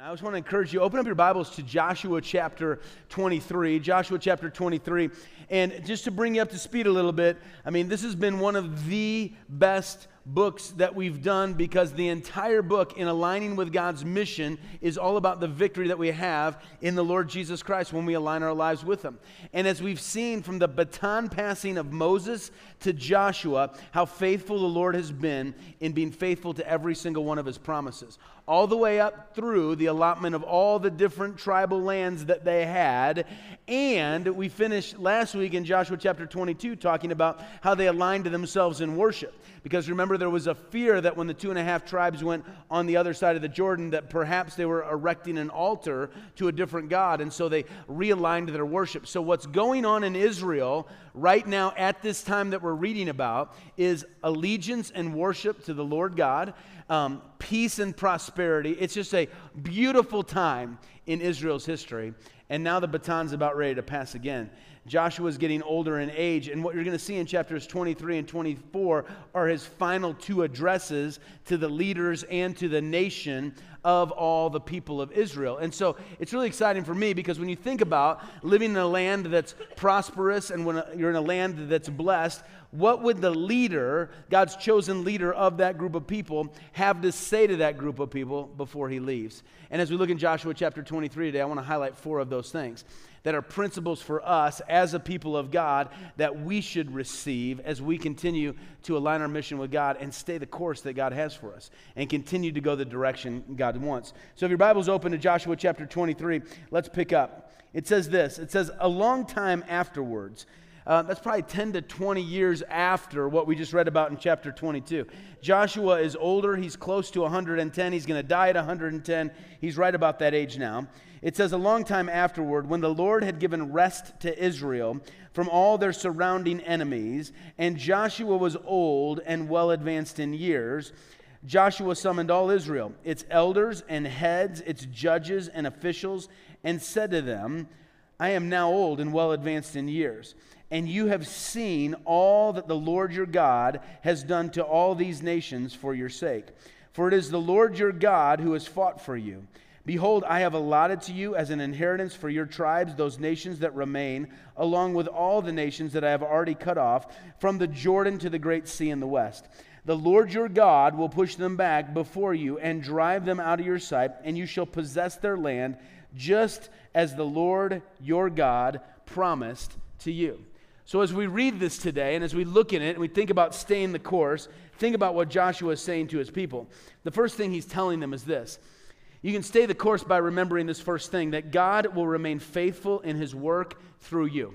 I just want to encourage you, open up your Bibles to Joshua chapter 23. Joshua chapter 23. And just to bring you up to speed a little bit, I mean, this has been one of the best books that we've done because the entire book, in aligning with God's mission, is all about the victory that we have in the Lord Jesus Christ when we align our lives with Him. And as we've seen from the baton passing of Moses to Joshua, how faithful the Lord has been in being faithful to every single one of His promises. All the way up through the allotment of all the different tribal lands that they had. And we finished last week in Joshua chapter 22 talking about how they aligned to themselves in worship. Because remember, there was a fear that when the 2.5 tribes went on the other side of the Jordan, that perhaps they were erecting an altar to a different god, and so they realigned their worship. So what's going on in Israel right now at this time that we're reading about is allegiance and worship to the Lord God, peace and prosperity. It's just a beautiful time in Israel's history. And now the baton's about ready to pass again. Joshua's getting older in age, and what you're going to see in chapters 23 and 24 are his final two addresses to the leaders and to the nation of all the people of Israel. And so it's really exciting for me because when you think about living in a land that's prosperous and when you're in a land that's blessed, what would the leader, God's chosen leader of that group of people, have to say to that group of people before he leaves? And as we look in Joshua chapter 23 today, I want to highlight 4 of those things that are principles for us as a people of God that we should receive as we continue to align our mission with God and stay the course that God has for us and continue to go the direction God wants. So if your Bible's open to Joshua chapter 23, let's pick up. It says this. It says, a long time afterwards. That's probably 10 to 20 years after what we just read about in chapter 22. Joshua is older. He's close to 110. He's going to die at 110. He's right about that age now. It says, a long time afterward, when the Lord had given rest to Israel from all their surrounding enemies, and Joshua was old and well advanced in years, Joshua summoned all Israel, its elders and heads, its judges and officials, and said to them, I am now old and well advanced in years, and you have seen all that the Lord your God has done to all these nations for your sake. For it is the Lord your God who has fought for you. Behold, I have allotted to you as an inheritance for your tribes those nations that remain, along with all the nations that I have already cut off, from the Jordan to the great sea in the west. The Lord your God will push them back before you and drive them out of your sight, and you shall possess their land, just as the Lord your God promised to you. So as we read this today, and as we look in it, and we think about staying the course, think about what Joshua is saying to his people. The first thing he's telling them is this. You can stay the course by remembering this first thing, that God will remain faithful in His work through you.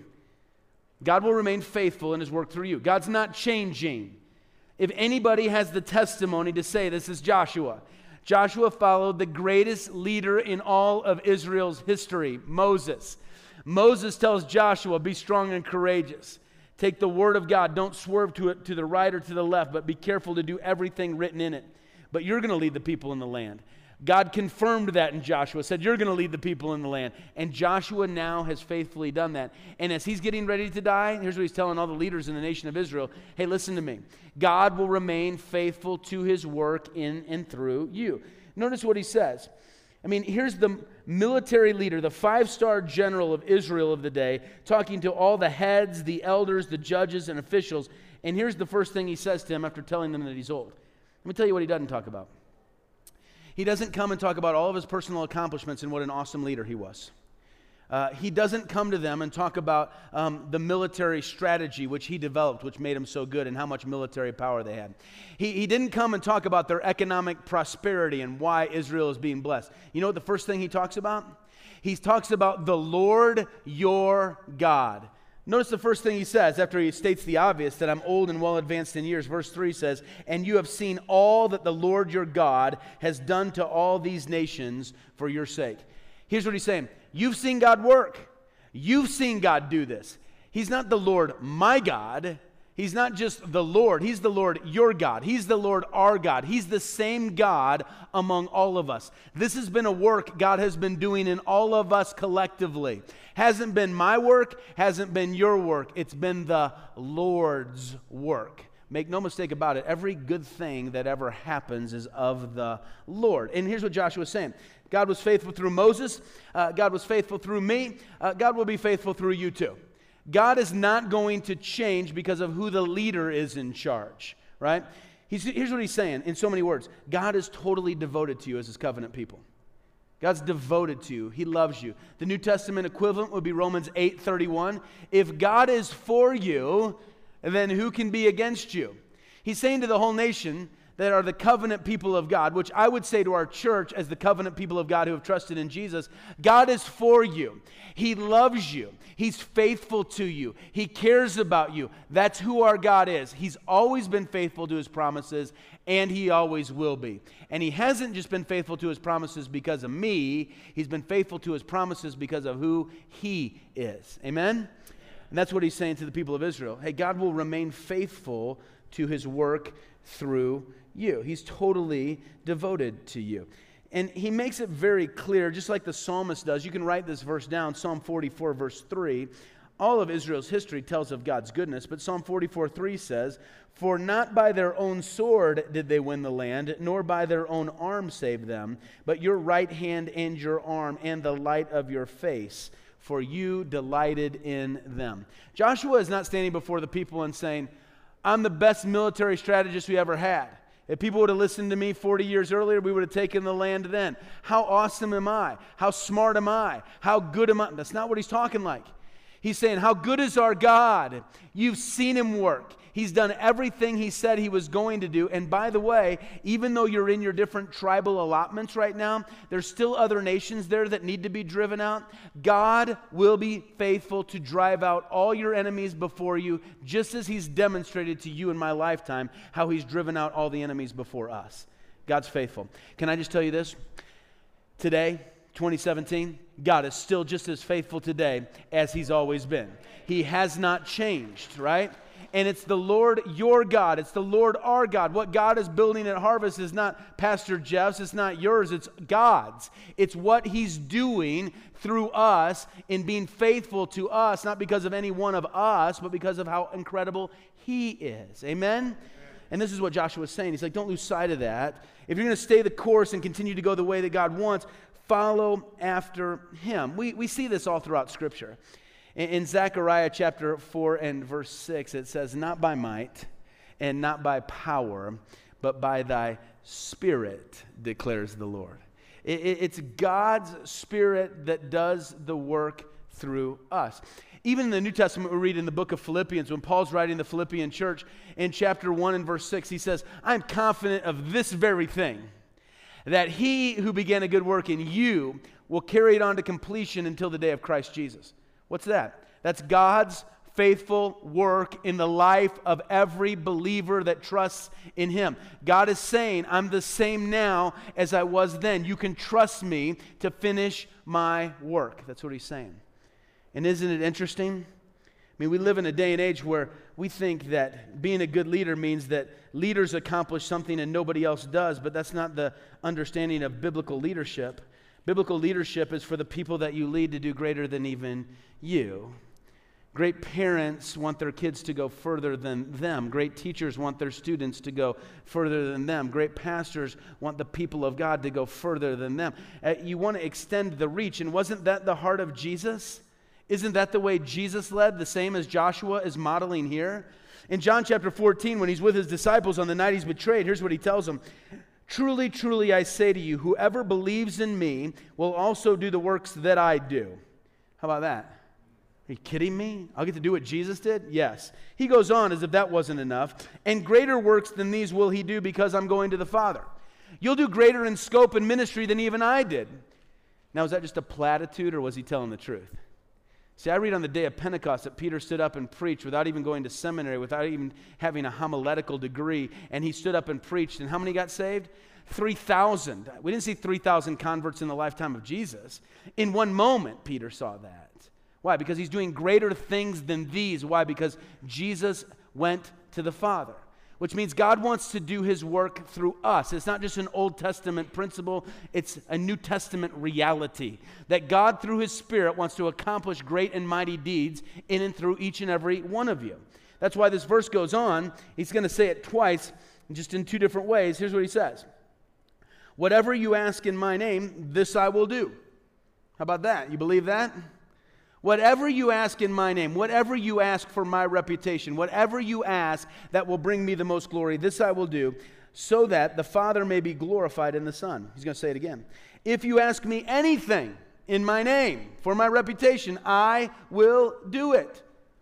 God will remain faithful in His work through you. God's not changing. If anybody has the testimony to say, this is Joshua. Joshua followed the greatest leader in all of Israel's history, Moses. Moses tells Joshua, be strong and courageous. Take the word of God. Don't swerve to it to the right or to the left, but be careful to do everything written in it. But you're going to lead the people in the land. God confirmed that in Joshua, said, you're going to lead the people in the land. And Joshua now has faithfully done that. And as he's getting ready to die, here's what he's telling all the leaders in the nation of Israel. Hey, listen to me. God will remain faithful to His work in and through you. Notice what he says. I mean, here's the military leader, the 5-star general of Israel of the day, talking to all the heads, the elders, the judges, and officials. And here's the first thing he says to them after telling them that he's old. Let me tell you what he doesn't talk about. He doesn't come and talk about all of his personal accomplishments and what an awesome leader he was. He doesn't come to them and talk about the military strategy which he developed, which made him so good, and how much military power they had. He didn't come and talk about their economic prosperity and why Israel is being blessed. You know what the first thing he talks about? He talks about the Lord your God. Notice the first thing he says after he states the obvious, that I'm old and well advanced in years. Verse 3 says, and you have seen all that the Lord your God has done to all these nations for your sake. Here's what he's saying. You've seen God work. You've seen God do this. He's not the Lord my God. He's not just the Lord. He's the Lord your God. He's the Lord our God. He's the same God among all of us. This has been a work God has been doing in all of us collectively. Hasn't been my work, hasn't been your work. It's been the Lord's work. make no mistake about it, every good thing that ever happens is of the Lord. And here's what Joshua is saying. God was faithful through Moses. God was faithful through me. God will be faithful through you too. God is not going to change because of who the leader is in charge, right? Here's what he's saying in so many words. God is totally devoted to you as his covenant people. God's devoted to you. He loves you. The New Testament equivalent would be Romans 8:31. If God is for you, then who can be against you? He's saying to the whole nation that are the covenant people of God, which I would say to our church as the covenant people of God who have trusted in Jesus, God is for you. He loves you. He's faithful to you. He cares about you. That's who our God is. He's always been faithful to his promises, and he always will be. And he hasn't just been faithful to his promises because of me. He's been faithful to his promises because of who he is. Amen? And that's what he's saying to the people of Israel. Hey, God will remain faithful to his work through you. He's totally devoted to you. And he makes it very clear, just like the psalmist does. You can write this verse down, Psalm 44, verse 3. All of Israel's history tells of God's goodness, but Psalm 44:3 says, "For not by their own sword did they win the land, nor by their own arm save them, but your right hand and your arm and the light of your face, for you delighted in them." Joshua is not standing before the people and saying, I'm the best military strategist we ever had. If people would have listened to me 40 years earlier, we would have taken the land then. How awesome am I? How smart am I? How good am I? That's not what he's talking like. He's saying, how good is our God? You've seen him work. He's done everything he said he was going to do. And by the way, even though you're in your different tribal allotments right now, there's still other nations there that need to be driven out. God will be faithful to drive out all your enemies before you, just as he's demonstrated to you in my lifetime how he's driven out all the enemies before us. God's faithful. Can I just tell you this? Today, 2017, God is still just as faithful today as he's always been. He has not changed, right? And it's the Lord your God. It's the Lord our God. What God is building at Harvest is not Pastor Jeff's. It's not yours. It's God's. It's what he's doing through us in being faithful to us, not because of any one of us, but because of how incredible he is. Amen? And this is what Joshua is saying. He's like, don't lose sight of that. If you're going to stay the course and continue to go the way that God wants, follow after him. We see this all throughout Scripture. In Zechariah chapter 4 and verse 6, it says, not by might and not by power, but by thy Spirit, declares the Lord. It's God's Spirit that does the work through us. Even in the New Testament, we read in the book of Philippians, when Paul's writing the Philippian church, in chapter 1 and verse 6, he says, I'm confident of this very thing, that he who began a good work in you will carry it on to completion until the day of Christ Jesus. What's that? That's God's faithful work in the life of every believer that trusts in him. God is saying, I'm the same now as I was then. You can trust me to finish my work. That's what he's saying. And isn't it interesting? I mean, we live in a day and age where we think that being a good leader means that leaders accomplish something and nobody else does, but that's not the understanding of biblical leadership. Biblical leadership is for the people that you lead to do greater than even you. Great parents want their kids to go further than them. Great teachers want their students to go further than them. Great pastors want the people of God to go further than them. You want to extend the reach, and wasn't that the heart of Jesus? Isn't that the way Jesus led, the same as Joshua is modeling here? In John chapter 14, when he's with his disciples on the night he's betrayed, here's what he tells them. Truly, truly, I say to you, whoever believes in me will also do the works that I do. How about that? Are you kidding me? I'll get to do what Jesus did? Yes. He goes on as if that wasn't enough. And greater works than these will he do because I'm going to the Father. You'll do greater in scope and ministry than even I did. Now, is that just a platitude or was he telling the truth? See, I read on the day of Pentecost that Peter stood up and preached without even going to seminary, without even having a homiletical degree, and he stood up and preached, and how many got saved? 3,000. We didn't see 3,000 converts in the lifetime of Jesus. In one moment, Peter saw that. Why? Because he's doing greater things than these. Why? Because Jesus went to the Father. Which means God wants to do his work through us. It's not just an Old Testament principle, it's a New Testament reality. That God, through his Spirit, wants to accomplish great and mighty deeds in and through each and every one of you. That's why this verse goes on. He's going to say it twice, just in two different ways. Here's what he says. Whatever you ask in my name, this I will do. How about that? You believe that? Whatever you ask in my name, whatever you ask for my reputation, whatever you ask that will bring me the most glory, this I will do, so that the Father may be glorified in the Son. He's going to say it again. If you ask me anything in my name for my reputation, I will do it.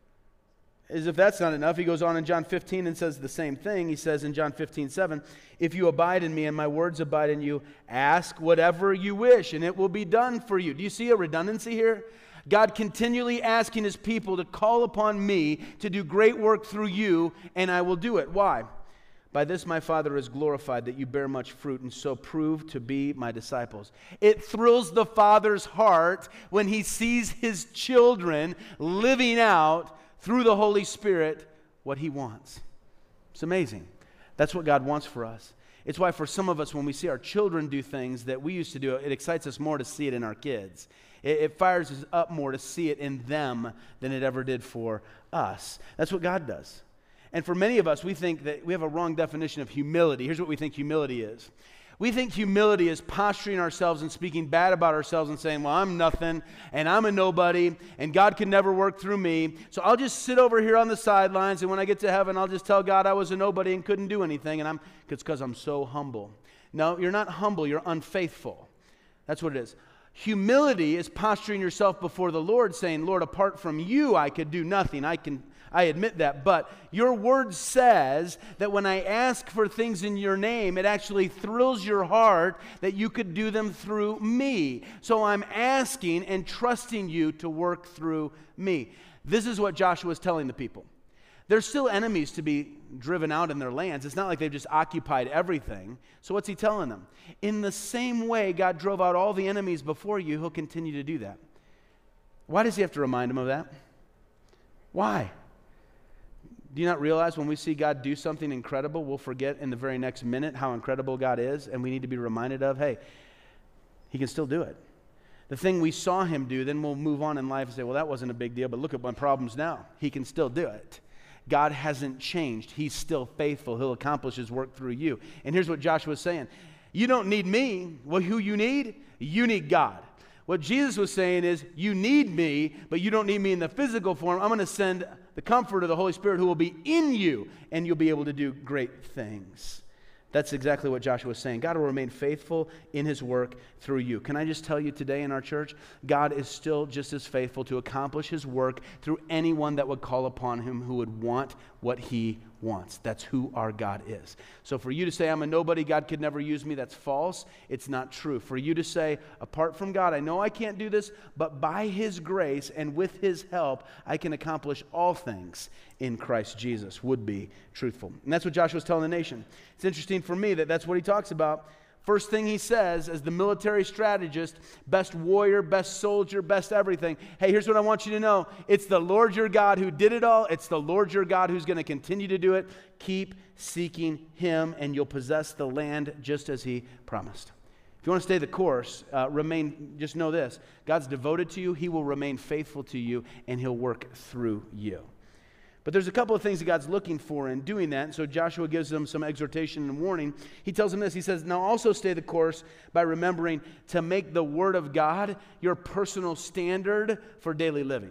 As if that's not enough, he goes on in John 15 and says the same thing. He says in John 15:7, if you abide in me and my words abide in you, ask whatever you wish and it will be done for you. Do you see a redundancy here? God continually asking his people to call upon me to do great work through you, and I will do it. Why? By this my Father is glorified, that you bear much fruit, and so prove to be my disciples. It thrills the Father's heart when he sees his children living out through the Holy Spirit what he wants. It's amazing. That's what God wants for us. It's why for some of us, when we see our children do things that we used to do, it excites us more to see it in our kids. It fires us up more to see it in them than it ever did for us. That's what God does. And for many of us, we think that we have a wrong definition of humility. Here's what we think humility is. We think humility is posturing ourselves and speaking bad about ourselves and saying, well, I'm nothing, and I'm a nobody, and God can never work through me, so I'll just sit over here on the sidelines, and when I get to heaven, I'll just tell God I was a nobody and couldn't do anything, and it's because I'm so humble. No, you're not humble, you're unfaithful. That's what it is. Humility is posturing yourself before the Lord, saying, Lord, apart from you, I could do nothing. I admit that, but your word says that when I ask for things in your name, it actually thrills your heart that you could do them through me. So I'm asking and trusting you to work through me. This is what Joshua is telling the people. There's still enemies to be driven out in their lands. It's not like they've just occupied everything. So what's he telling them? In the same way God drove out all the enemies before you, he'll continue to do that. Why does he have to remind them of that? Why? Do you not realize when we see God do something incredible, we'll forget in the very next minute how incredible God is, and we need to be reminded of, hey, he can still do it. The thing we saw him do, then we'll move on in life and say, well, that wasn't a big deal, but look at my problems now. He can still do it. God hasn't changed. He's still faithful. He'll accomplish his work through you. And here's what Joshua's saying. You don't need me. Well, who you need? You need God. What Jesus was saying is, you need me, but you don't need me in the physical form. I'm going to send the comfort of the Holy Spirit who will be in you, and you'll be able to do great things. That's exactly what Joshua was saying. God will remain faithful in his work through you. Can I just tell you today in our church, God is still just as faithful to accomplish his work through anyone that would call upon him who would want what he wants. That's who our God is. So for you to say, I'm a nobody, God could never use me, that's false. It's not true. For you to say, apart from God, I know I can't do this, but by his grace and with his help, I can accomplish all things in Christ Jesus, would be truthful. And that's what Joshua's telling the nation. It's interesting for me that that's what he talks about. First thing he says as the military strategist, best warrior, best soldier, best everything. Hey, here's what I want you to know. It's the Lord your God who did it all. It's the Lord your God who's going to continue to do it. Keep seeking him and you'll possess the land just as he promised. If you want to stay the course, just know this. God's devoted to you. He will remain faithful to you and he'll work through you. But there's a couple of things that God's looking for in doing that. And so Joshua gives them some exhortation and warning. He tells them this. He says, now also stay the course by remembering to make the Word of God your personal standard for daily living.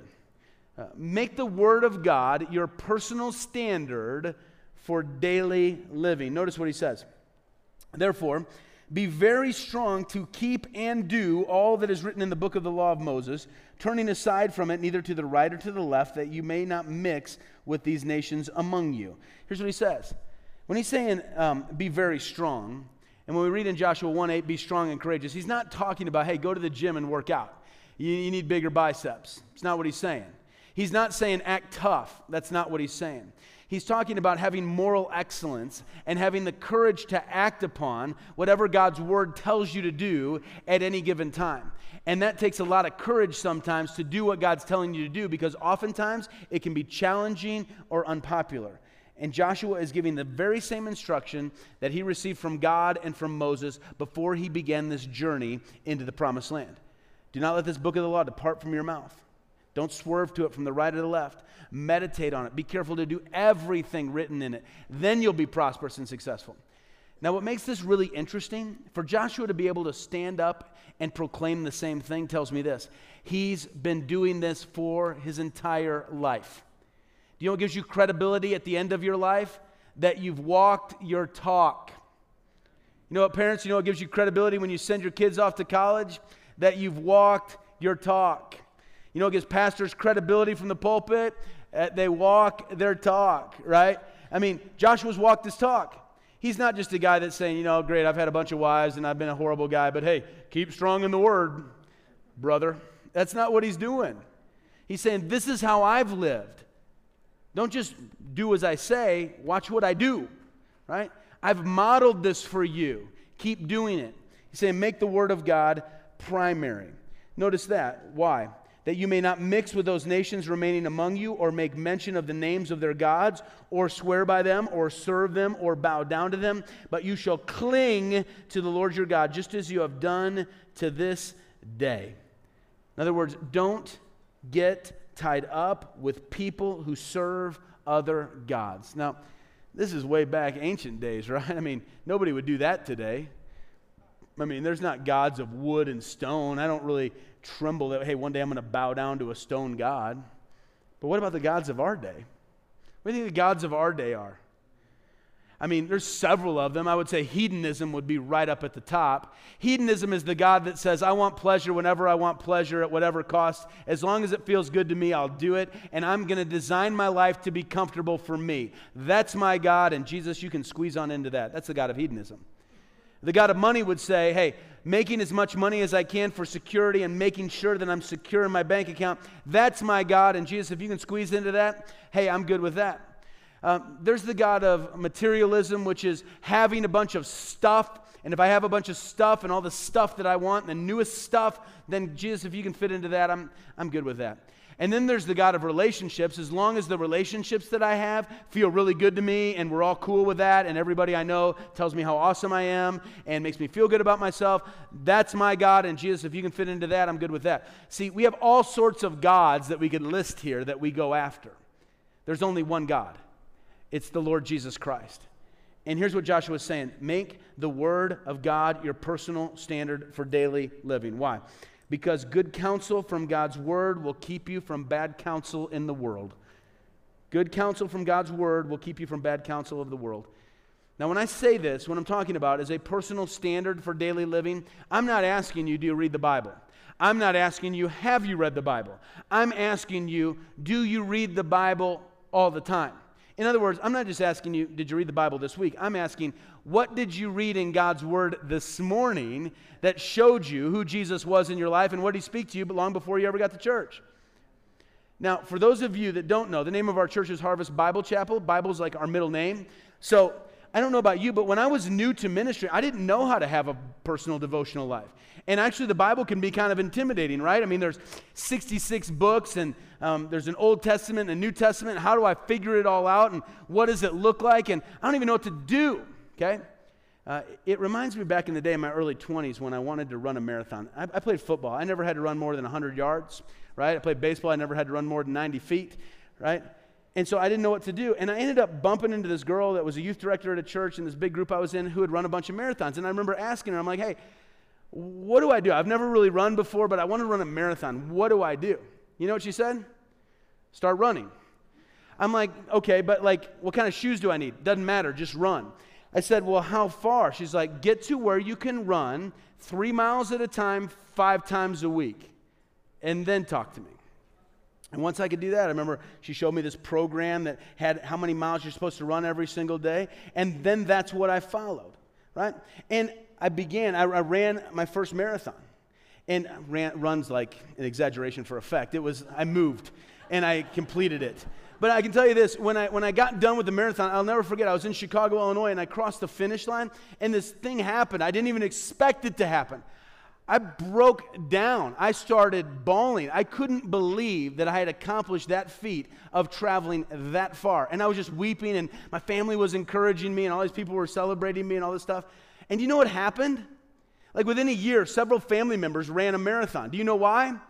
Make the Word of God your personal standard for daily living. Notice what he says. Therefore, be very strong to keep and do all that is written in the book of the law of Moses, turning aside from it neither to the right or to the left, that you may not mix with these nations among you. Here's what he says. When he's saying be very strong, and when we read in Joshua 1:8, be strong and courageous, he's not talking about, hey, go to the gym and work out. You need bigger biceps. It's not what he's saying. He's not saying act tough. That's not what he's saying. He's talking about having moral excellence and having the courage to act upon whatever God's word tells you to do at any given time. And that takes a lot of courage sometimes to do what God's telling you to do, because oftentimes it can be challenging or unpopular. And Joshua is giving the very same instruction that he received from God and from Moses before he began this journey into the promised land. Do not let this book of the law depart from your mouth. Don't swerve to it from the right or the left. Meditate on it. Be careful to do everything written in it. Then you'll be prosperous and successful. Now, what makes this really interesting, for Joshua to be able to stand up and proclaim the same thing tells me this. He's been doing this for his entire life. Do you know what gives you credibility at the end of your life? That you've walked your talk. You know what, parents, you know what gives you credibility when you send your kids off to college? That you've walked your talk. You know what gives pastors credibility from the pulpit? They walk their talk, right? I mean, Joshua's walked his talk. He's not just a guy that's saying, you know, great, I've had a bunch of wives and I've been a horrible guy, but hey, keep strong in the word, brother. That's not what he's doing. He's saying, this is how I've lived. Don't just do as I say, watch what I do, right? I've modeled this for you. Keep doing it. He's saying, make the word of God primary. Notice that. Why? That you may not mix with those nations remaining among you, or make mention of the names of their gods, or swear by them, or serve them, or bow down to them, but you shall cling to the Lord your God, just as you have done to this day. In other words, don't get tied up with people who serve other gods. Now, this is way back ancient days, right? I mean, nobody would do that today. I mean, there's not gods of wood and stone. I don't really tremble that, hey, one day I'm going to bow down to a stone god. But what about the gods of our day? What do you think the gods of our day are? I mean, there's several of them. I would say hedonism would be right up at the top. Hedonism is the God that says, I want pleasure whenever I want pleasure at whatever cost. As long as it feels good to me, I'll do it. And I'm going to design my life to be comfortable for me. That's my God. And Jesus, you can squeeze on into that. That's the God of hedonism. The God of money would say, hey, making as much money as I can for security and making sure that I'm secure in my bank account, that's my God. And Jesus, if you can squeeze into that, hey, I'm good with that. There's the God of materialism, which is having a bunch of stuff. And if I have a bunch of stuff and all the stuff that I want, the newest stuff, then Jesus, if you can fit into that, I'm good with that. And then there's the God of relationships. As long as the relationships that I have feel really good to me and we're all cool with that and everybody I know tells me how awesome I am and makes me feel good about myself, that's my God. And Jesus, if you can fit into that, I'm good with that. See, we have all sorts of gods that we could list here that we go after. There's only one God. It's the Lord Jesus Christ. And here's what Joshua is saying. Make the word of God your personal standard for daily living. Why? Because good counsel from God's word will keep you from bad counsel in the world. Good counsel from God's word will keep you from bad counsel of the world. Now, when I say this, what I'm talking about is a personal standard for daily living. I'm not asking you, do you read the Bible? I'm not asking you, have you read the Bible? I'm asking you, do you read the Bible all the time? In other words, I'm not just asking you, did you read the Bible this week? I'm asking, what did you read in God's Word this morning that showed you who Jesus was in your life and what did He speak to you long before you ever got to church? Now, for those of you that don't know, the name of our church is Harvest Bible Chapel. Bible's like our middle name. So, I don't know about you, but when I was new to ministry, I didn't know how to have a personal devotional life. And actually, the Bible can be kind of intimidating, right? I mean, there's 66 books, and there's an Old Testament and a New Testament. How do I figure it all out, and what does it look like? And I don't even know what to do, okay? It reminds me back in the day in my early 20s when I wanted to run a marathon. I played football. I never had to run more than 100 yards, right? I played baseball. I never had to run more than 90 feet, right? And so I didn't know what to do. And I ended up bumping into this girl that was a youth director at a church in this big group I was in who had run a bunch of marathons. And I remember asking her, I'm like, hey, what do I do? I've never really run before, but I want to run a marathon. What do I do? You know what she said? Start running. I'm like, okay, but like, what kind of shoes do I need? Doesn't matter, just run. I said, well, how far? She's like, get to where you can run 3 miles at a time, 5 times a week, and then talk to me. And once I could do that, I remember she showed me this program that had how many miles you're supposed to run every single day, and then that's what I followed, right? And I ran my first marathon, and runs like an exaggeration for effect. I moved, and I completed it. But I can tell you this, when I got done with the marathon, I'll never forget, I was in Chicago, Illinois, and I crossed the finish line, and this thing happened. I didn't even expect it to happen. I broke down. I started bawling. I couldn't believe that I had accomplished that feat of traveling that far. And I was just weeping, and my family was encouraging me, and all these people were celebrating me and all this stuff. And you know what happened? Like within a year, several family members ran a marathon. Do you know why?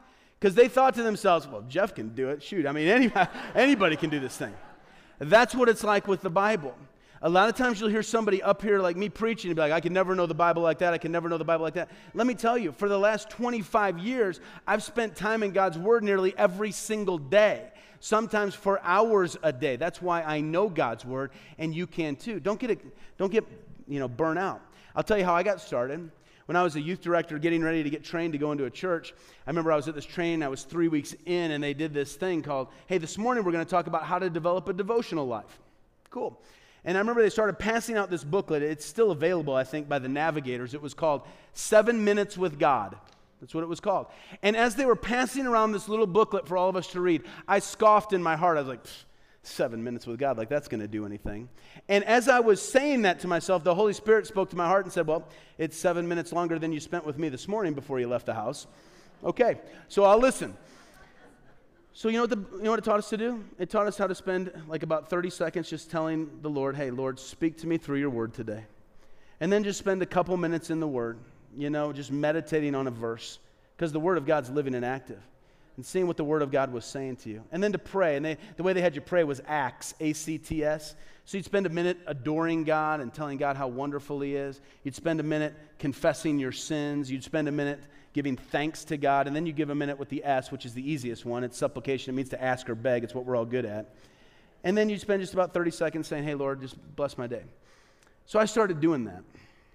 Because they thought to themselves, well, Jeff can do it. Shoot, I mean, anybody can do this thing. That's what it's like with the Bible. A lot of times you'll hear somebody up here like me preaching and be like, I can never know the Bible like that. I can never know the Bible like that. Let me tell you, for the last 25 years, I've spent time in God's Word nearly every single day, sometimes for hours a day. That's why I know God's Word, and you can too. Don't get burnt out. I'll tell you how I got started. When I was a youth director getting ready to get trained to go into a church, I remember I was at this training, I was 3 weeks in, and they did this thing called, hey, this morning we're going to talk about how to develop a devotional life. Cool. And I remember they started passing out this booklet. It's still available, I think, by the Navigators. It was called 7 Minutes with God. That's what it was called. And as they were passing around this little booklet for all of us to read, I scoffed in my heart. I was like, 7 minutes with God, like that's going to do anything. And as I was saying that to myself, the Holy Spirit spoke to my heart and said, well, it's 7 minutes longer than you spent with me this morning before you left the house. Okay, so I'll listen. So you know what it taught us to do? It taught us how to spend like about 30 seconds just telling the Lord, hey, Lord, speak to me through your word today. And then just spend a couple minutes in the word, just meditating on a verse, because the word of God's living and active, and seeing what the word of God was saying to you. And then to pray, and the way they had you pray was acts, A-C-T-S. So you'd spend a minute adoring God and telling God how wonderful he is. You'd spend a minute confessing your sins. You'd spend a minute giving thanks to God, and then you give a minute with the S, which is the easiest one. It's supplication. It means to ask or beg. It's what we're all good at. And then you spend just about 30 seconds saying, hey, Lord, just bless my day. So I started doing that.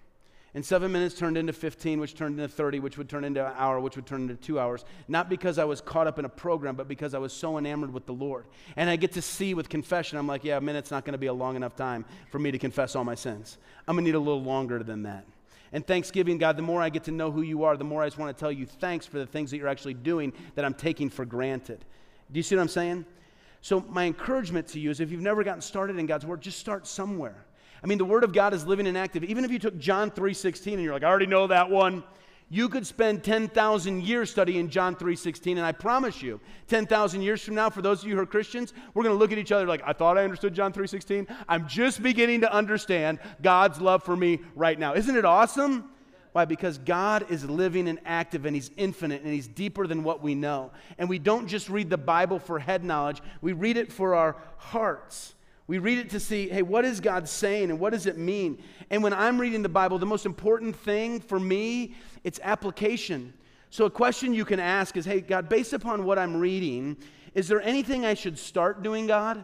And 7 minutes turned into 15, which turned into 30, which would turn into an hour, which would turn into 2 hours. Not because I was caught up in a program, but because I was so enamored with the Lord. And I get to see with confession, I'm like, yeah, a minute's not going to be a long enough time for me to confess all my sins. I'm going to need a little longer than that. And Thanksgiving, God, the more I get to know who you are, the more I just want to tell you thanks for the things that you're actually doing that I'm taking for granted. Do you see what I'm saying? So my encouragement to you is if you've never gotten started in God's Word, just start somewhere. I mean, the Word of God is living and active. Even if you took John 3:16 and you're like, I already know that one, you could spend 10,000 years studying John 3:16, and I promise you, 10,000 years from now, for those of you who are Christians, we're going to look at each other like, I thought I understood John 3:16. I'm just beginning to understand God's love for me right now. Isn't it awesome? Why? Because God is living and active, and he's infinite, and he's deeper than what we know. And we don't just read the Bible for head knowledge. We read it for our hearts. We read it to see, hey, what is God saying and what does it mean? And when I'm reading the Bible, the most important thing for me, it's application. So a question you can ask is, hey, God, based upon what I'm reading, is there anything I should start doing, God?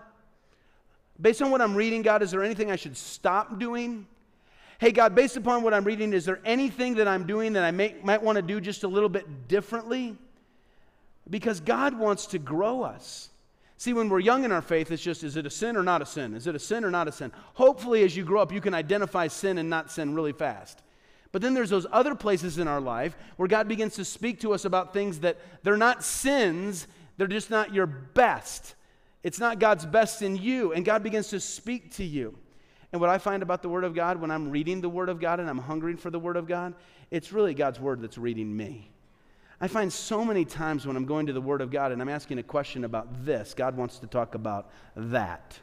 Based on what I'm reading, God, is there anything I should stop doing? Hey, God, based upon what I'm reading, is there anything that I'm doing that I might want to do just a little bit differently? Because God wants to grow us. See, when we're young in our faith, it's just, is it a sin or not a sin? Is it a sin or not a sin? Hopefully, as you grow up, you can identify sin and not sin really fast. But then there's those other places in our life where God begins to speak to us about things that they're not sins, they're just not your best. It's not God's best in you, and God begins to speak to you. And what I find about the Word of God, when I'm reading the Word of God and I'm hungering for the Word of God, it's really God's Word that's reading me. I find so many times when I'm going to the Word of God and I'm asking a question about this, God wants to talk about that.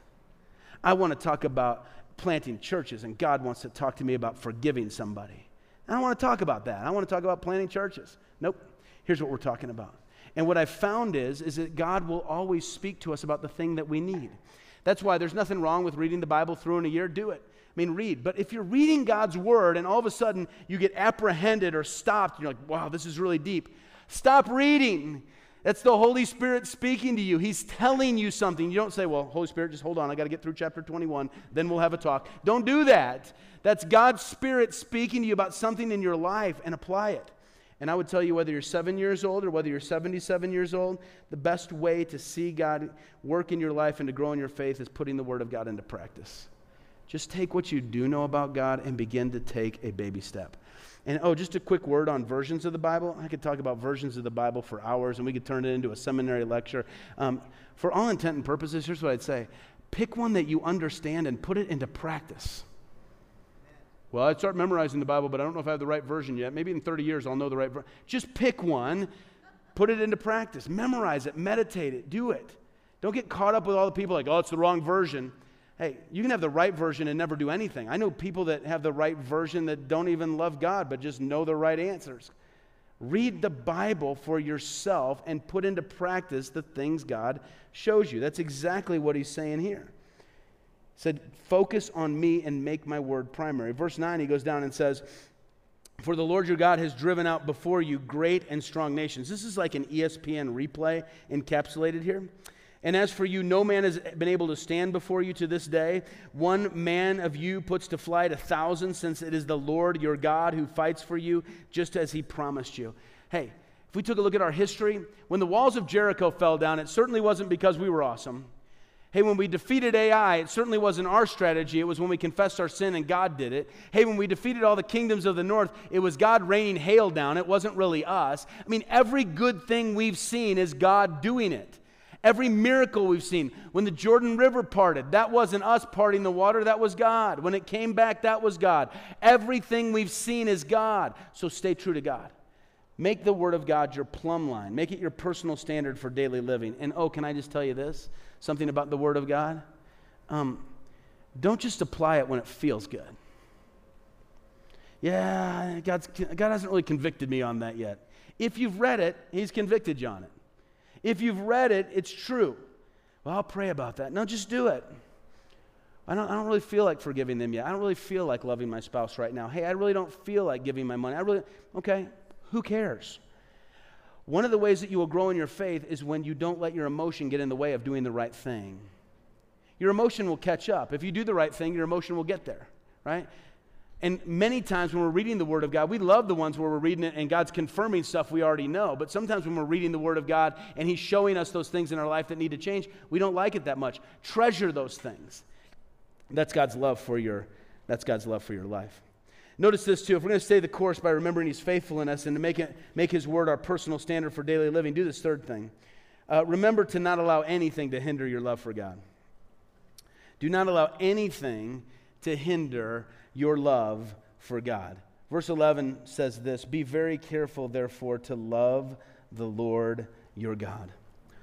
I want to talk about planting churches, and God wants to talk to me about forgiving somebody. I don't want to talk about that. I want to talk about planting churches. Nope. Here's what we're talking about. And what I've found is that God will always speak to us about the thing that we need. That's why there's nothing wrong with reading the Bible through in a year. Do it. I mean, read. But if you're reading God's Word and all of a sudden you get apprehended or stopped, you're like, wow, this is really deep. Stop reading. That's the Holy Spirit speaking to you. He's telling you something. You don't say, well, Holy Spirit, just hold on. I got to get through chapter 21. Then we'll have a talk. Don't do that. That's God's Spirit speaking to you about something in your life, and apply it. And I would tell you, whether you're 7 years old or whether you're 77 years old, the best way to see God work in your life and to grow in your faith is putting the Word of God into practice. Just take what you do know about God and begin to take a baby step. And just a quick word on versions of the Bible. I could talk about versions of the Bible for hours, and we could turn it into a seminary lecture. For all intent and purposes, here's what I'd say. Pick one that you understand and put it into practice. Well, I'd start memorizing the Bible, but I don't know if I have the right version yet. Maybe in 30 years I'll know the right version. Just pick one, put it into practice. Memorize it, meditate it, do it. Don't get caught up with all the people like, oh, it's the wrong version. Hey, you can have the right version and never do anything. I know people that have the right version that don't even love God, but just know the right answers. Read the Bible for yourself and put into practice the things God shows you. That's exactly what he's saying here. He said, focus on me and make my word primary. Verse 9, he goes down and says, for the Lord your God has driven out before you great and strong nations. This is like an ESPN replay encapsulated here. And as for you, no man has been able to stand before you to this day. One man of you puts to flight 1,000, since it is the Lord your God who fights for you, just as he promised you. Hey, if we took a look at our history, when the walls of Jericho fell down, it certainly wasn't because we were awesome. Hey, when we defeated Ai, it certainly wasn't our strategy. It was when we confessed our sin and God did it. Hey, when we defeated all the kingdoms of the north, it was God raining hail down. It wasn't really us. I mean, every good thing we've seen is God doing it. Every miracle we've seen, when the Jordan River parted, that wasn't us parting the water, that was God. When it came back, that was God. Everything we've seen is God. So stay true to God. Make the Word of God your plumb line. Make it your personal standard for daily living. And can I just tell you this? Something about the Word of God? Don't just apply it when it feels good. Yeah, God hasn't really convicted me on that yet. If you've read it, He's convicted you on it. If you've read it, it's true. Well, I'll pray about that. No, just do it. I don't really feel like forgiving them yet. I don't really feel like loving my spouse right now. Hey, I really don't feel like giving my money. Okay, who cares? One of the ways that you will grow in your faith is when you don't let your emotion get in the way of doing the right thing. Your emotion will catch up. If you do the right thing, your emotion will get there, right? And many times when we're reading the Word of God, we love the ones where we're reading it and God's confirming stuff we already know. But sometimes when we're reading the Word of God and He's showing us those things in our life that need to change, we don't like it that much. Treasure those things. That's God's love for your life. Notice this too. If we're going to stay the course by remembering He's faithful in us and to make His Word our personal standard for daily living, do this third thing. Remember to not allow anything to hinder your love for God. Do not allow anything to hinder your love for God. Verse 11 says this, be very careful, therefore, to love the Lord your God.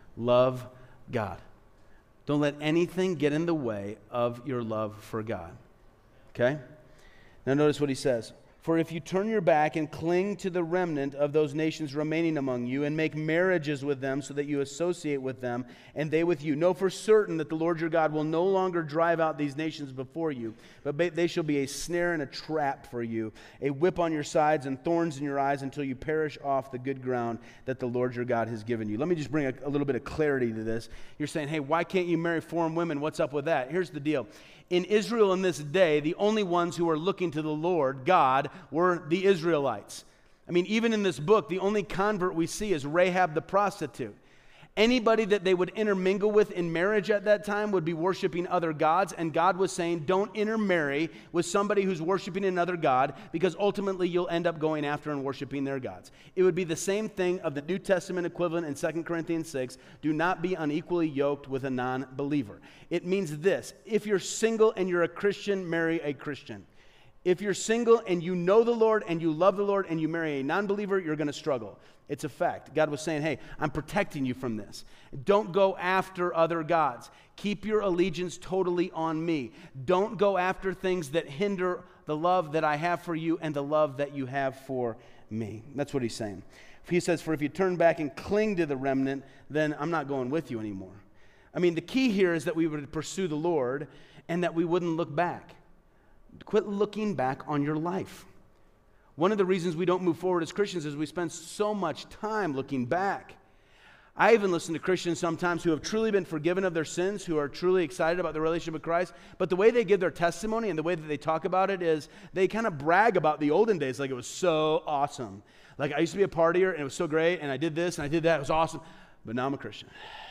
Love God. Don't let anything get in the way of your love for God. Okay? Now notice what he says. For if you turn your back and cling to the remnant of those nations remaining among you and make marriages with them so that you associate with them and they with you, know for certain that the Lord your God will no longer drive out these nations before you, but they shall be a snare and a trap for you, a whip on your sides and thorns in your eyes until you perish off the good ground that the Lord your God has given you. Let me just bring a little bit of clarity to this. You're saying, hey, why can't you marry foreign women? What's up with that? Here's the deal. In Israel in this day, the only ones who were looking to the Lord, God, were the Israelites. I mean, even in this book, the only convert we see is Rahab the prostitute. Anybody that they would intermingle with in marriage at that time would be worshiping other gods, and God was saying, don't intermarry with somebody who's worshiping another god, because ultimately you'll end up going after and worshiping their gods. It would be the same thing of the New Testament equivalent in 2 Corinthians 6, do not be unequally yoked with a non-believer. It means this, if you're single and you're a Christian, marry a Christian. If you're single and you know the Lord and you love the Lord and you marry a non-believer, you're going to struggle. It's a fact. God was saying, hey, I'm protecting you from this. Don't go after other gods. Keep your allegiance totally on me. Don't go after things that hinder the love that I have for you and the love that you have for me. That's what he's saying. He says, for if you turn back and cling to the remnant, then I'm not going with you anymore. I mean, the key here is that we would pursue the Lord and that we wouldn't look back. Quit looking back on your life. One of the reasons we don't move forward as Christians is we spend so much time looking back. I even listen to Christians sometimes who have truly been forgiven of their sins, who are truly excited about their relationship with Christ, but the way they give their testimony and the way that they talk about it is they kind of brag about the olden days like it was so awesome. Like, I used to be a partier and it was so great and I did this and I did that, it was awesome, but now I'm a Christian.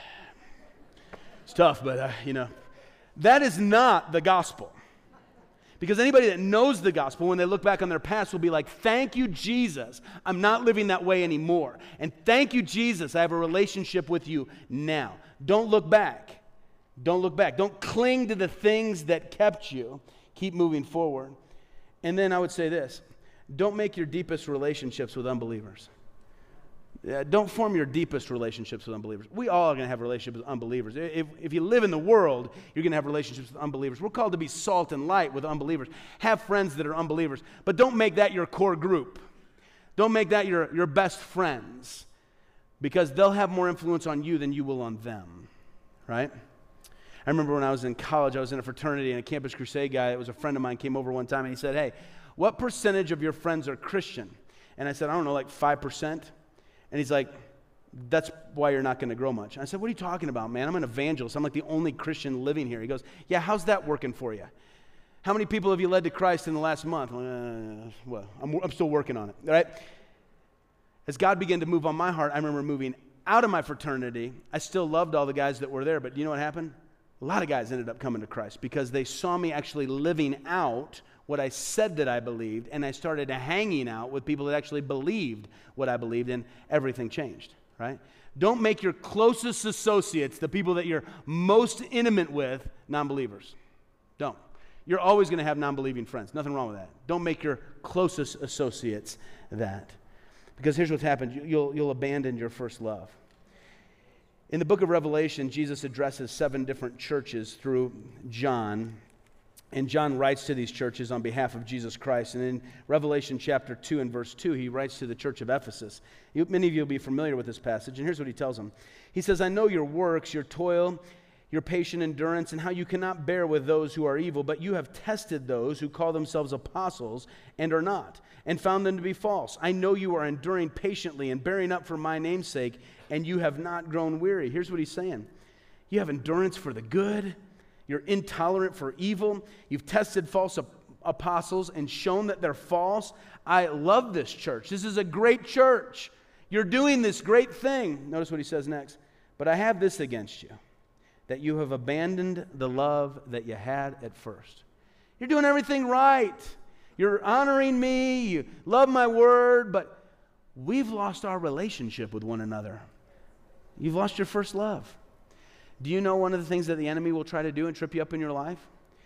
It's tough, but that is not the gospel. Because anybody that knows the gospel, when they look back on their past, will be like, thank you, Jesus. I'm not living that way anymore. And thank you, Jesus. I have a relationship with you now. Don't look back. Don't look back. Don't cling to the things that kept you. Keep moving forward. And then I would say this. Don't make your deepest relationships with unbelievers. Don't form your deepest relationships with unbelievers. We all are going to have relationships with unbelievers. If you live in the world, you're going to have relationships with unbelievers. We're called to be salt and light with unbelievers. Have friends that are unbelievers. But don't make that your core group. Don't make that your best friends, because they'll have more influence on you than you will on them, right? I remember when I was in college, I was in a fraternity, and a Campus Crusade guy that was a friend of mine came over one time, and he said, hey, what percentage of your friends are Christian? And I said, I don't know, like 5%. And he's like, that's why you're not going to grow much. And I said, what are you talking about, man? I'm an evangelist. I'm like the only Christian living here. He goes, yeah, how's that working for you? How many people have you led to Christ in the last month? Well, I'm still working on it, right? As God began to move on my heart, I remember moving out of my fraternity. I still loved all the guys that were there, but you know what happened? A lot of guys ended up coming to Christ because they saw me actually living out what I said that I believed, and I started hanging out with people that actually believed what I believed, and everything changed, right? Don't make your closest associates, the people that you're most intimate with, non-believers. Don't. You're always going to have non-believing friends. Nothing wrong with that. Don't make your closest associates that. Because here's what's happened. You'll abandon your first love. In the book of Revelation, Jesus addresses 7 different churches through John. And John writes to these churches on behalf of Jesus Christ. And in Revelation chapter 2 and verse 2, he writes to the church of Ephesus. Many of you will be familiar with this passage. And here's what he tells them. He says, I know your works, your toil, your patient endurance, and how you cannot bear with those who are evil, but you have tested those who call themselves apostles and are not, and found them to be false. I know you are enduring patiently and bearing up for my name's sake, and you have not grown weary. Here's what he's saying. You have endurance for the good. You're intolerant for evil. You've tested false apostles and shown that they're false. I love this church. This is a great church. You're doing this great thing. Notice what he says next. But I have this against you, that you have abandoned the love that you had at first. You're doing everything right. You're honoring me. You love my word, but we've lost our relationship with one another. You've lost your first love. Do you know one of the things that the enemy will try to do and trip you up in your life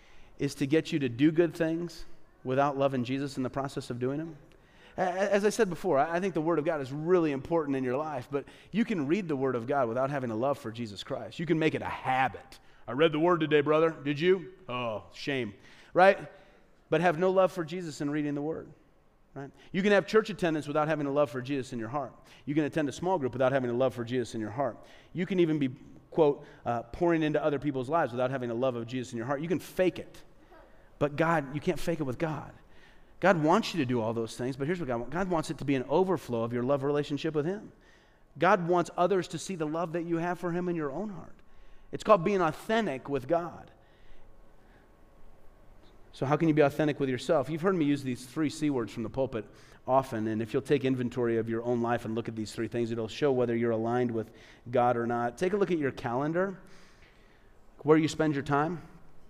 is to get you to do good things without loving Jesus in the process of doing them? As I said before, I think the Word of God is really important in your life, but you can read the Word of God without having a love for Jesus Christ. You can make it a habit. I read the Word today, brother. Did you? Oh, shame. Right? But have no love for Jesus in reading the Word. Right? You can have church attendance without having a love for Jesus in your heart. You can attend a small group without having a love for Jesus in your heart. You can even be, quote, pouring into other people's lives without having a love of Jesus in your heart. You can fake it. But God, you can't fake it with God. God wants you to do all those things, but here's what God wants. God wants it to be an overflow of your love relationship with Him. God wants others to see the love that you have for Him in your own heart. It's called being authentic with God. So how can you be authentic with yourself? You've heard me use these 3 C words from the pulpit often, and if you'll take inventory of your own life and look at these 3 things, it'll show whether you're aligned with God or not. Take a look at your calendar, where you spend your time.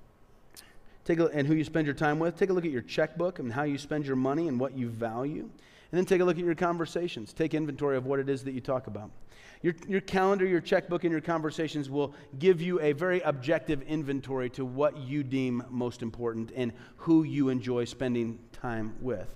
And who you spend your time with. Take a look at your checkbook and how you spend your money and what you value. And then take a look at your conversations. Take inventory of what it is that you talk about. Your calendar, your checkbook, and your conversations will give you a very objective inventory to what you deem most important and who you enjoy spending time with.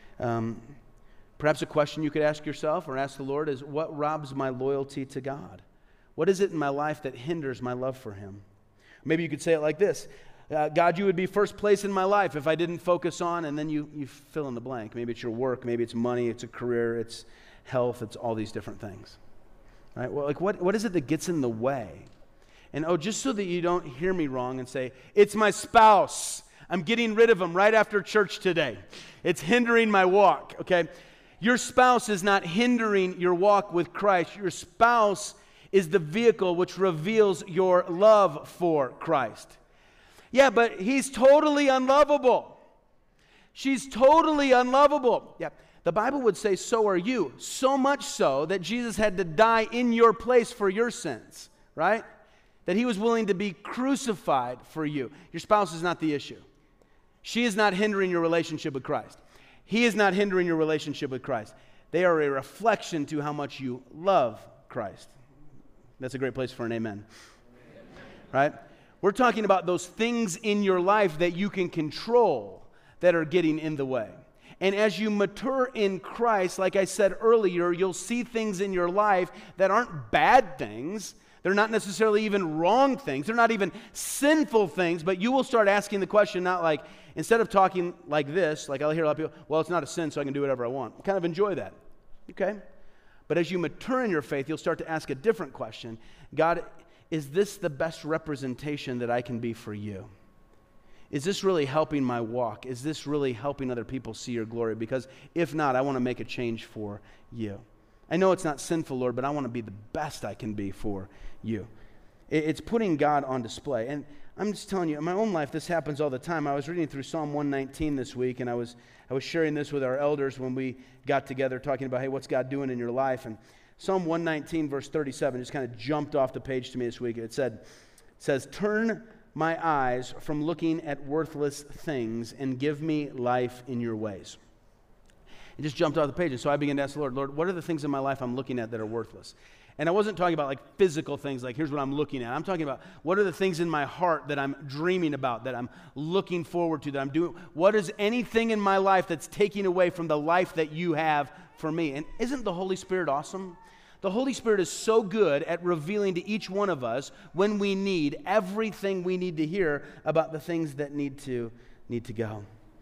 Perhaps a question you could ask yourself or ask the Lord is, what robs my loyalty to God? What is it in my life that hinders my love for Him? Maybe you could say it like this. God, you would be first place in my life if I didn't focus on, and then you fill in the blank. Maybe it's your work, maybe it's money, it's a career, it's health, it's all these different things. Right? Well, like what is it that gets in the way? And just so that you don't hear me wrong and say, it's my spouse. I'm getting rid of him right after church today. It's hindering my walk, okay? Your spouse is not hindering your walk with Christ. Your spouse is the vehicle which reveals your love for Christ. Yeah, but he's totally unlovable. She's totally unlovable. Yeah, the Bible would say, so are you. So much so that Jesus had to die in your place for your sins, right? That He was willing to be crucified for you. Your spouse is not the issue. She is not hindering your relationship with Christ. He is not hindering your relationship with Christ. They are a reflection to how much you love Christ. That's a great place for an amen. Right? We're talking about those things in your life that you can control that are getting in the way. And as you mature in Christ, like I said earlier, you'll see things in your life that aren't bad things. They're not necessarily even wrong things. They're not even sinful things, but you will start asking the question, not like, instead of talking like this, like I'll hear a lot of people, well, it's not a sin, so I can do whatever I want. I kind of enjoy that. Okay? But as you mature in your faith, you'll start to ask a different question. God, is this the best representation that I can be for you? Is this really helping my walk? Is this really helping other people see your glory? Because if not, I want to make a change for you. I know it's not sinful, Lord, but I want to be the best I can be for you. It's putting God on display. And I'm just telling you, in my own life, this happens all the time. I was reading through Psalm 119 this week, and I was sharing this with our elders when we got together talking about, hey, what's God doing in your life? And Psalm 119, verse 37, just kind of jumped off the page to me this week. It says, turn my eyes from looking at worthless things and give me life in your ways. It just jumped off the page. And so I began to ask the Lord, what are the things in my life I'm looking at that are worthless? And I wasn't talking about like physical things, like here's what I'm looking at. I'm talking about what are the things in my heart that I'm dreaming about, that I'm looking forward to, that I'm doing. What is anything in my life that's taking away from the life that you have for me? And isn't the Holy Spirit awesome? The Holy Spirit is so good at revealing to each one of us when we need everything we need to hear about the things that need to go.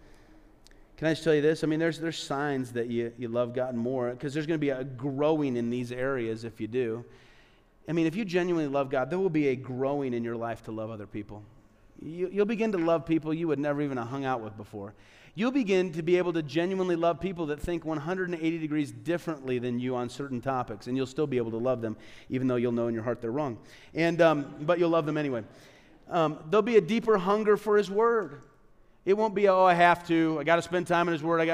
Can I just tell you this? I mean, there's signs that you love God more, because there's going to be a growing in these areas if you do. I mean, if you genuinely love God, there will be a growing in your life to love other people. You'll begin to love people you would never even have hung out with before. You'll begin to be able to genuinely love people that think 180 degrees differently than you on certain topics, and you'll still be able to love them, even though you'll know in your heart they're wrong. And but you'll love them anyway. There'll be a deeper hunger for His Word. It won't be, I have to. I got to spend time in His Word.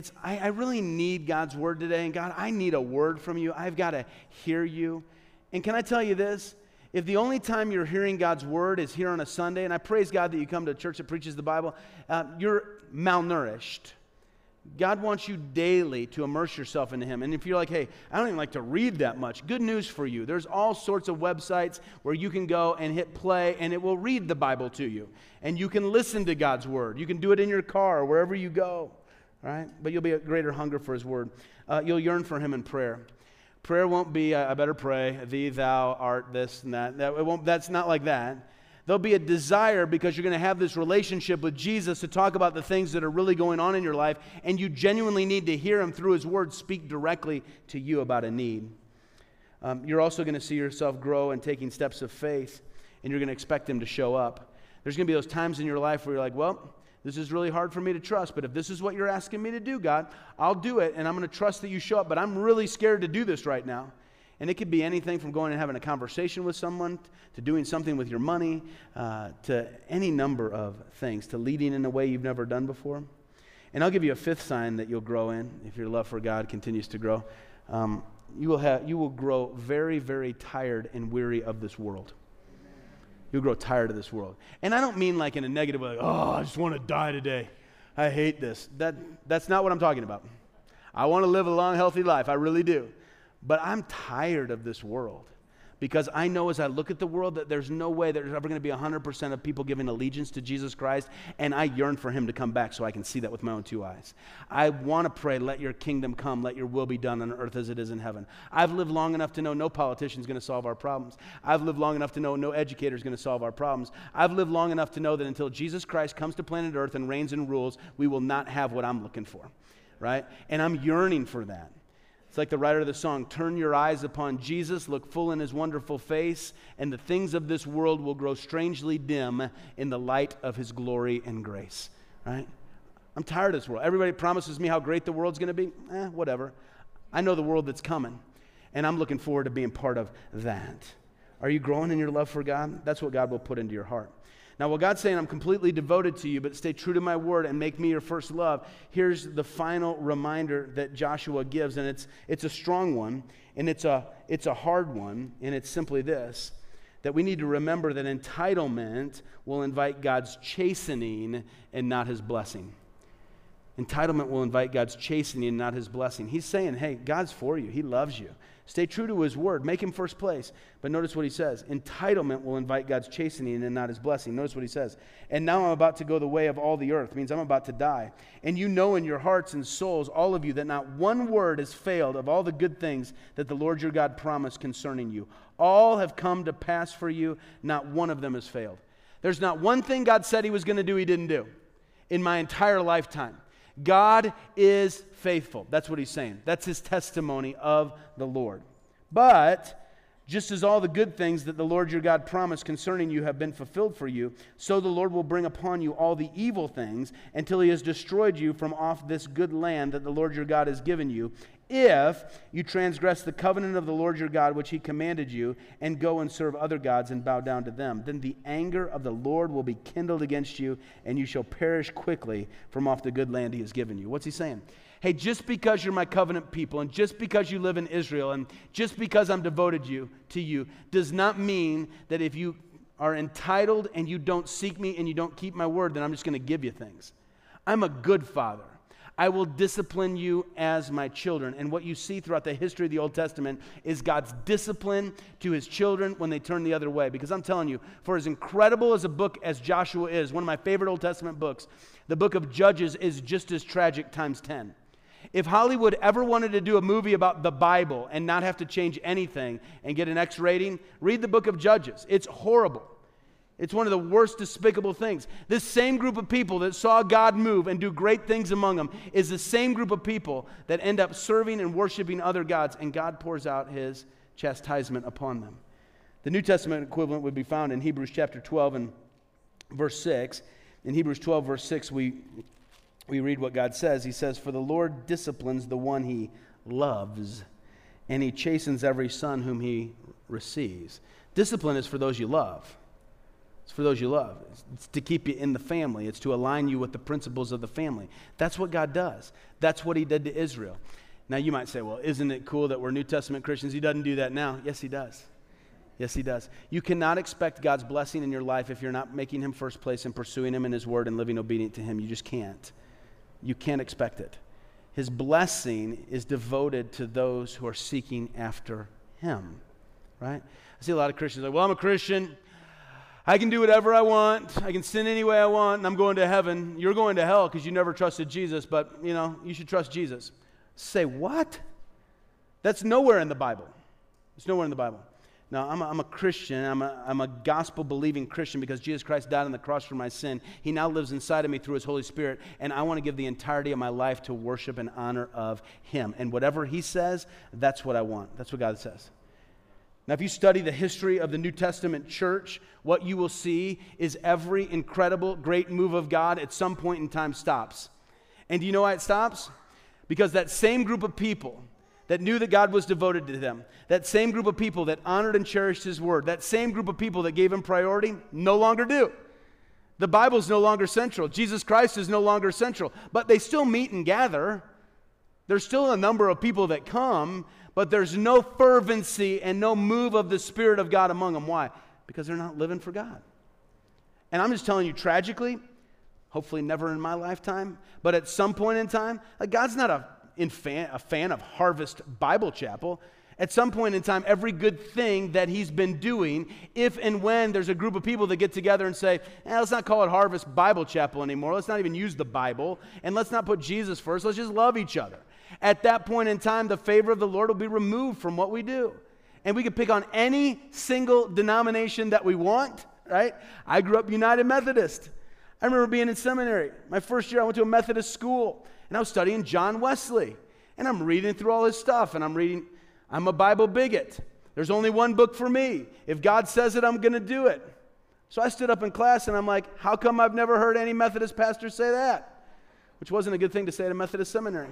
I really need God's Word today. And God, I need a word from you. I've got to hear you. And can I tell you this? If the only time you're hearing God's Word is here on a Sunday, and I praise God that you come to a church that preaches the Bible, you're malnourished. God wants you daily to immerse yourself into Him. And if you're like, hey, I don't even like to read that much, good news for you. There's all sorts of websites where you can go and hit play, and it will read the Bible to you. And you can listen to God's Word. You can do it in your car, wherever you go. All right? But you'll be a greater hunger for His Word. You'll yearn for Him in prayer. Prayer won't be, I better pray, thee, thou, art, this, and that. That's not like that. There'll be a desire, because you're going to have this relationship with Jesus, to talk about the things that are really going on in your life, and you genuinely need to hear Him through His Word speak directly to you about a need. You're also going to see yourself grow and taking steps of faith, and you're going to expect Him to show up. There's going to be those times in your life where you're like, well, this is really hard for me to trust, but if this is what you're asking me to do, God, I'll do it, and I'm going to trust that you show up, but I'm really scared to do this right now. And it could be anything from going and having a conversation with someone, to doing something with your money, to any number of things, to leading in a way you've never done before. And I'll give you a fifth sign that you'll grow in if your love for God continues to grow. You will grow very, very tired and weary of this world. You'll grow tired of this world. And I don't mean like in a negative way, I just want to die today. I hate this. That's not what I'm talking about. I want to live a long, healthy life. I really do. But I'm tired of this world, because I know as I look at the world that there's no way there's ever going to be 100% of people giving allegiance to Jesus Christ, and I yearn for Him to come back so I can see that with my own two eyes. I want to pray, let your kingdom come, let your will be done on earth as it is in heaven. I've lived long enough to know no politician is going to solve our problems. I've lived long enough to know no educator is going to solve our problems. I've lived long enough to know that until Jesus Christ comes to planet earth and reigns and rules, we will not have what I'm looking for, right? And I'm yearning for that. It's like the writer of the song, turn your eyes upon Jesus, look full in His wonderful face, and the things of this world will grow strangely dim in the light of His glory and grace, right? I'm tired of this world. Everybody promises me how great the world's going to be. Whatever. I know the world that's coming, and I'm looking forward to being part of that. Are you growing in your love for God? That's what God will put into your heart. Now, while God's saying, I'm completely devoted to you, but stay true to my word and make me your first love, here's the final reminder that Joshua gives, and it's a strong one, and it's a hard one, and it's simply this, that we need to remember that entitlement will invite God's chastening and not His blessing. Entitlement will invite God's chastening and not His blessing. He's saying, hey, God's for you. He loves you. Stay true to His word. Make Him first place. But notice what He says. Entitlement will invite God's chastening and not His blessing. Notice what He says. And now I'm about to go the way of all the earth. Means I'm about to die. And you know in your hearts and souls, all of you, that not one word has failed of all the good things that the Lord your God promised concerning you. All have come to pass for you. Not one of them has failed. There's not one thing God said He was going to do He didn't do in my entire lifetime. God is faithful. That's what he's saying. That's his testimony of the Lord. But just as all the good things that the Lord your God promised concerning you have been fulfilled for you, so the Lord will bring upon you all the evil things until he has destroyed you from off this good land that the Lord your God has given you, if you transgress the covenant of the Lord your God which he commanded you, and go and serve other gods and bow down to them. Then the anger of the Lord will be kindled against you, and you shall perish quickly from off the good land he has given you. What's he saying? Hey, just because you're my covenant people, and just because you live in Israel, and just because I'm devoted to you, does not mean that if you are entitled and you don't seek me and you don't keep my word, then I'm just going to give you things. I'm a good father. I will discipline you as my children. And what you see throughout the history of the Old Testament is God's discipline to his children when they turn the other way. Because I'm telling you, for as incredible as a book as Joshua is, one of my favorite Old Testament books, the book of Judges is just as tragic times 10. If Hollywood ever wanted to do a movie about the Bible and not have to change anything and get an X rating, read the book of Judges. It's horrible. It's one of the worst despicable things. This same group of people that saw God move and do great things among them is the same group of people that end up serving and worshiping other gods, and God pours out his chastisement upon them. The New Testament equivalent would be found in Hebrews chapter 12 and verse 6. In Hebrews 12 verse 6, we read what God says. He says, "For the Lord disciplines the one he loves, and he chastens every son whom he receives." Discipline is for those you love. It's for those you love. It's to keep you in the family. It's to align you with the principles of the family. That's what God does. That's what he did to Israel. Now you might say, well, isn't it cool that we're New Testament Christians? He doesn't do that now. Yes, he does. Yes, he does. You cannot expect God's blessing in your life if you're not making him first place and pursuing him in his word and living obedient to him. You just can't. You can't expect it. His blessing is devoted to those who are seeking after him, right? I see a lot of Christians like, well, I'm a Christian. I can do whatever I want. I can sin any way I want, and I'm going to heaven. You're going to hell because you never trusted Jesus, but, you should trust Jesus. Say, what? That's nowhere in the Bible. It's nowhere in the Bible. Now, I'm a Christian. I'm a gospel-believing Christian because Jesus Christ died on the cross for my sin. He now lives inside of me through his Holy Spirit, and I want to give the entirety of my life to worship and honor of him. And whatever he says, that's what I want. That's what God says. Now, if you study the history of the New Testament church, what you will see is every incredible, great move of God at some point in time stops. And do you know why it stops? Because that same group of people that knew that God was devoted to them, that same group of people that honored and cherished his word, that same group of people that gave him priority, no longer do. The Bible's no longer central. Jesus Christ is no longer central. But they still meet and gather. There's still a number of people that come, but there's no fervency and no move of the Spirit of God among them. Why? Because they're not living for God. And I'm just telling you, tragically, hopefully never in my lifetime, but at some point in time, God's not a fan of Harvest Bible Chapel. At some point in time, every good thing that he's been doing, if and when there's a group of people that get together and say, let's not call it Harvest Bible Chapel anymore, let's not even use the Bible, and let's not put Jesus first, let's just love each other. At that point in time, the favor of the Lord will be removed from what we do. And we can pick on any single denomination that we want, right? I grew up United Methodist. I remember being in seminary. My first year, I went to a Methodist school, and I was studying John Wesley. And I'm reading through all his stuff, and I'm a Bible bigot. There's only one book for me. If God says it, I'm going to do it. So I stood up in class, and I'm like, how come I've never heard any Methodist pastor say that? Which wasn't a good thing to say at a Methodist seminary.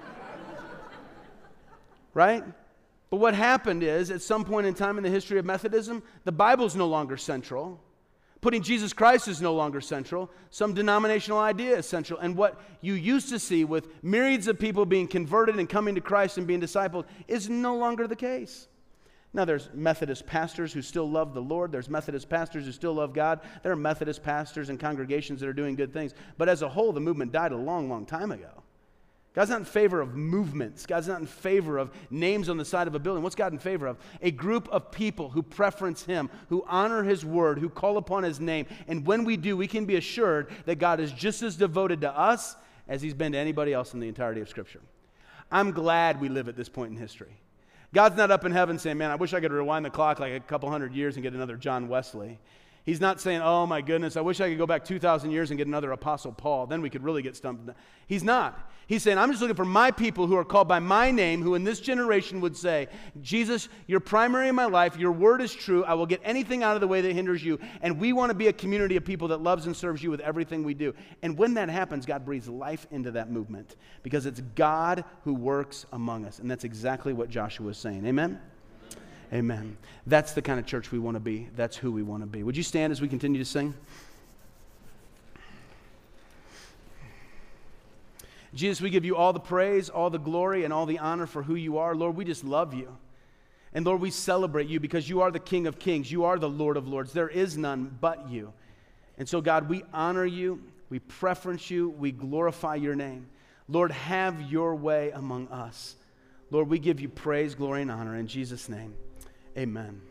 Right? But what happened is, at some point in time in the history of Methodism, the Bible's no longer central. Putting Jesus Christ is no longer central. Some denominational idea is central. And what you used to see with myriads of people being converted and coming to Christ and being discipled is no longer the case. Now, there's Methodist pastors who still love the Lord. There's Methodist pastors who still love God. There are Methodist pastors and congregations that are doing good things. But as a whole, the movement died a long, long time ago. God's not in favor of movements. God's not in favor of names on the side of a building. What's God in favor of? A group of people who preference him, who honor his word, who call upon his name. And when we do, we can be assured that God is just as devoted to us as he's been to anybody else in the entirety of Scripture. I'm glad we live at this point in history. God's not up in heaven saying, man, I wish I could rewind the clock like a couple hundred years and get another John Wesley. He's not saying, oh my goodness, I wish I could go back 2,000 years and get another Apostle Paul. Then we could really get stumped. He's not. He's saying, I'm just looking for my people who are called by my name, who in this generation would say, Jesus, you're primary in my life. Your word is true. I will get anything out of the way that hinders you. And we want to be a community of people that loves and serves you with everything we do. And when that happens, God breathes life into that movement because it's God who works among us. And that's exactly what Joshua is saying. Amen? Amen. That's the kind of church we want to be. That's who we want to be. Would you stand as we continue to sing? Jesus, we give you all the praise, all the glory, and all the honor for who you are. Lord, we just love you. And Lord, we celebrate you because you are the King of Kings. You are the Lord of Lords. There is none but you. And so, God, we honor you. We preference you. We glorify your name. Lord, have your way among us. Lord, we give you praise, glory, and honor in Jesus' name. Amen.